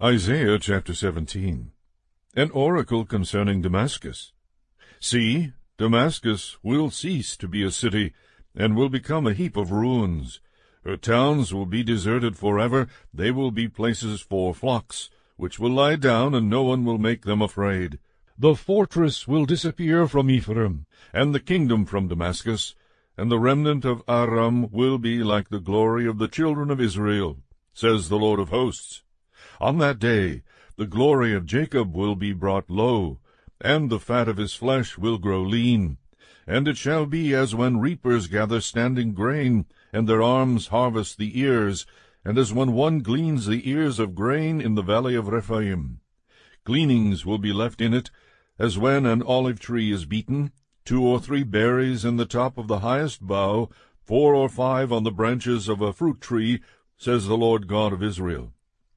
Isaiah chapter 17. An oracle concerning Damascus. See, Damascus will cease to be a city, and will become a heap of ruins. Her towns will be deserted forever. They will be places for flocks, which will lie down, and no one will make them afraid. The fortress will disappear from Ephraim, and the kingdom from Damascus, and the remnant of Aram will be like the glory of the children of Israel, says the Lord of hosts. On that day the glory of Jacob will be brought low, and the fat of his flesh will grow lean. And it shall be as when reapers gather standing grain, and their arms harvest the ears, and as when one gleans the ears of grain in the valley of Rephaim. Gleanings will be left in it, as when an olive tree is beaten, 2 or 3 berries in the top of the highest bough, 4 or 5 on the branches of a fruit tree, says the Lord God of Israel.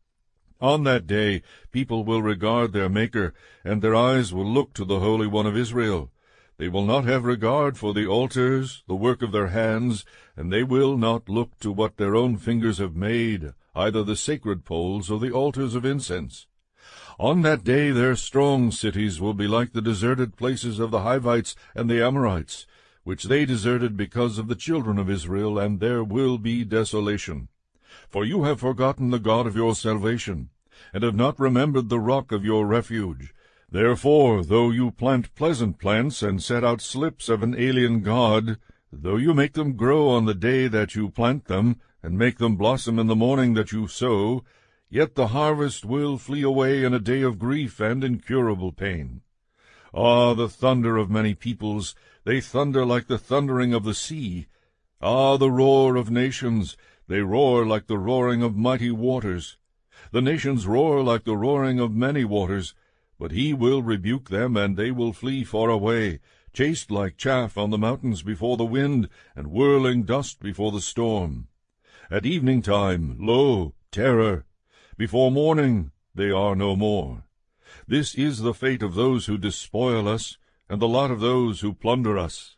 On that day people will regard their Maker, and their eyes will look to the Holy One of Israel. They will not have regard for the altars, the work of their hands, and they will not look to what their own fingers have made, either the sacred poles or the altars of incense. On that day their strong cities will be like the deserted places of the Hivites and the Amorites, which they deserted because of the children of Israel, and there will be desolation. For you have forgotten the God of your salvation, and have not remembered the rock of your refuge. Therefore, though you plant pleasant plants, and set out slips of an alien god, though you make them grow on the day that you plant them, and make them blossom in the morning that you sow, yet the harvest will flee away in a day of grief and incurable pain. Ah, the thunder of many peoples, they thunder like the thundering of the sea. Ah, the roar of nations, they roar like the roaring of mighty waters. The nations roar like the roaring of many waters, but he will rebuke them, and they will flee far away, chased like chaff on the mountains before the wind, and whirling dust before the storm. At evening time, lo, terror! Before morning they are no more. This is the fate of those who despoil us, and the lot of those who plunder us.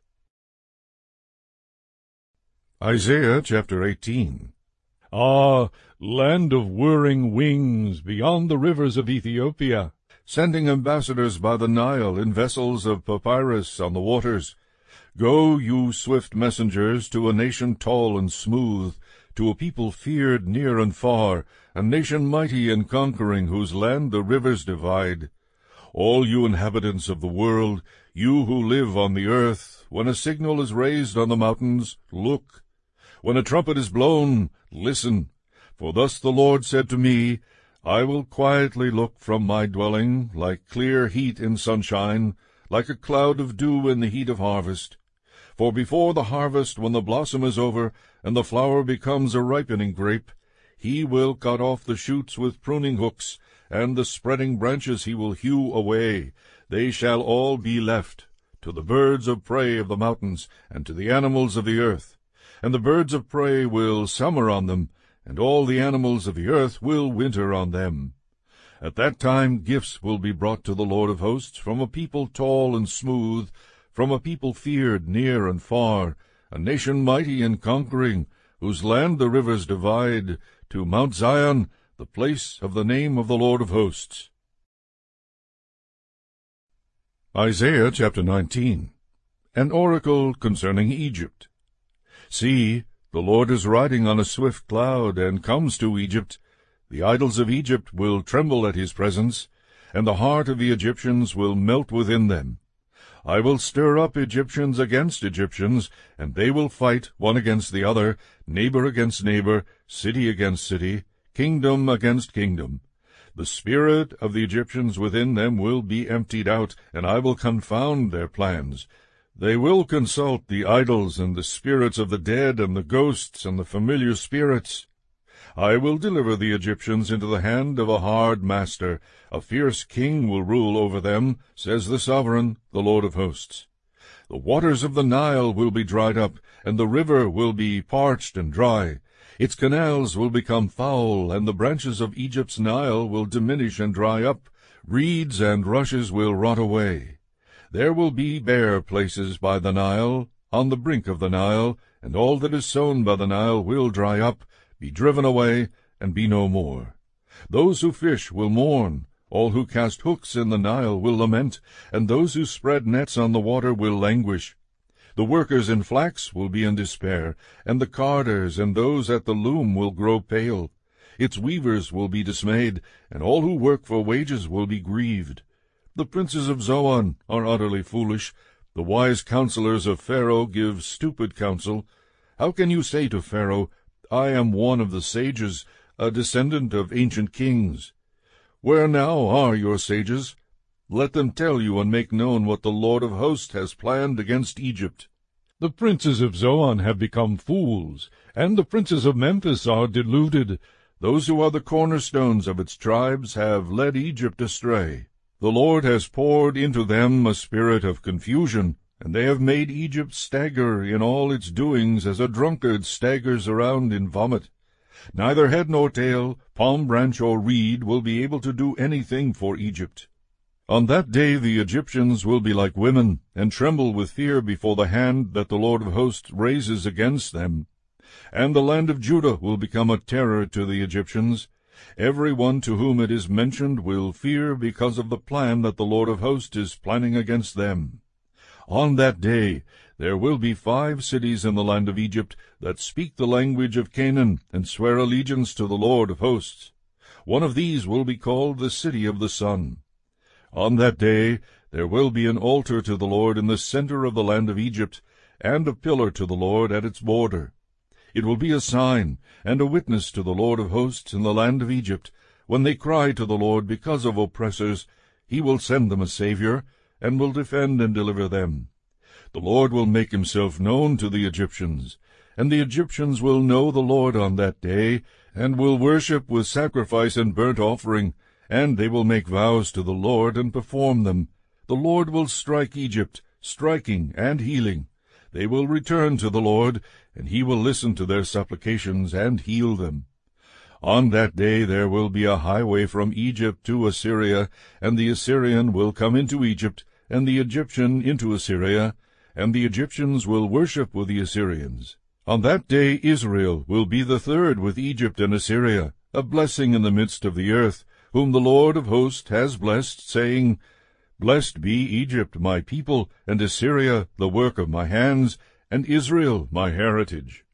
Isaiah chapter 18. Ah, land of whirring wings, beyond the rivers of Ethiopia, sending ambassadors by the Nile in vessels of papyrus on the waters. Go, you swift messengers, to a nation tall and smooth, to a people feared near and far, a nation mighty and conquering, whose land the rivers divide. All you inhabitants of the world, you who live on the earth, when a signal is raised on the mountains, look. When a trumpet is blown, listen. For thus the Lord said to me, I will quietly look from my dwelling, like clear heat in sunshine, like a cloud of dew in the heat of harvest. For before the harvest, when the blossom is over, and the flower becomes a ripening grape, he will cut off the shoots with pruning hooks, and the spreading branches he will hew away. They shall all be left to the birds of prey of the mountains, and to the animals of the earth. And the birds of prey will summer on them, and all the animals of the earth will winter on them. At that time gifts will be brought to the Lord of hosts from a people tall and smooth, from a people feared near and far, a nation mighty and conquering, whose land the rivers divide, to Mount Zion, the place of the name of the Lord of hosts. Isaiah chapter 19. An oracle concerning Egypt. See, the Lord is riding on a swift cloud, and comes to Egypt. The idols of Egypt will tremble at his presence, and the heart of the Egyptians will melt within them. I will stir up Egyptians against Egyptians, and they will fight one against the other, neighbor against neighbor, city against city, kingdom against kingdom. The spirit of the Egyptians within them will be emptied out, and I will confound their plans. They will consult the idols and the spirits of the dead and the ghosts and the familiar spirits. I will deliver the Egyptians into the hand of a hard master. A fierce king will rule over them, says the sovereign, the Lord of hosts. The waters of the Nile will be dried up, and the river will be parched and dry. Its canals will become foul, and the branches of Egypt's Nile will diminish and dry up. Reeds and rushes will rot away. There will be bare places by the Nile, on the brink of the Nile, and all that is sown by the Nile will dry up, be driven away, and be no more. Those who fish will mourn, all who cast hooks in the Nile will lament, and those who spread nets on the water will languish. The workers in flax will be in despair, and the carders and those at the loom will grow pale. Its weavers will be dismayed, and all who work for wages will be grieved. The princes of Zoan are utterly foolish. The wise counselors of Pharaoh give stupid counsel. How can you say to Pharaoh, I am one of the sages, a descendant of ancient kings? Where now are your sages? Let them tell you and make known what the Lord of hosts has planned against Egypt. The princes of Zoan have become fools, and the princes of Memphis are deluded. Those who are the cornerstones of its tribes have led Egypt astray. The Lord has poured into them a spirit of confusion, and they have made Egypt stagger in all its doings as a drunkard staggers around in vomit. Neither head nor tail, palm branch or reed will be able to do anything for Egypt. On that day the Egyptians will be like women, and tremble with fear before the hand that the Lord of hosts raises against them. And the land of Judah will become a terror to the Egyptians. Every one to whom it is mentioned will fear because of the plan that the Lord of hosts is planning against them. On that day there will be 5 cities in the land of Egypt that speak the language of Canaan and swear allegiance to the Lord of hosts. One of these will be called the City of the Sun. On that day there will be an altar to the Lord in the center of the land of Egypt, and a pillar to the Lord at its border. It will be a sign and a witness to the Lord of hosts in the land of Egypt. When they cry to the Lord because of oppressors, he will send them a Savior, and will defend and deliver them. The Lord will make himself known to the Egyptians, and the Egyptians will know the Lord on that day, and will worship with sacrifice and burnt offering, and they will make vows to the Lord and perform them. The Lord will strike Egypt, striking and healing. They will return to the Lord, and he will listen to their supplications and heal them. On that day there will be a highway from Egypt to Assyria, and the Assyrian will come into Egypt, and the Egyptian into Assyria, and the Egyptians will worship with the Assyrians. On that day Israel will be the third with Egypt and Assyria, a blessing in the midst of the earth, whom the Lord of hosts has blessed, saying, Blessed be Egypt, my people, and Assyria, the work of my hands, and Israel, my heritage.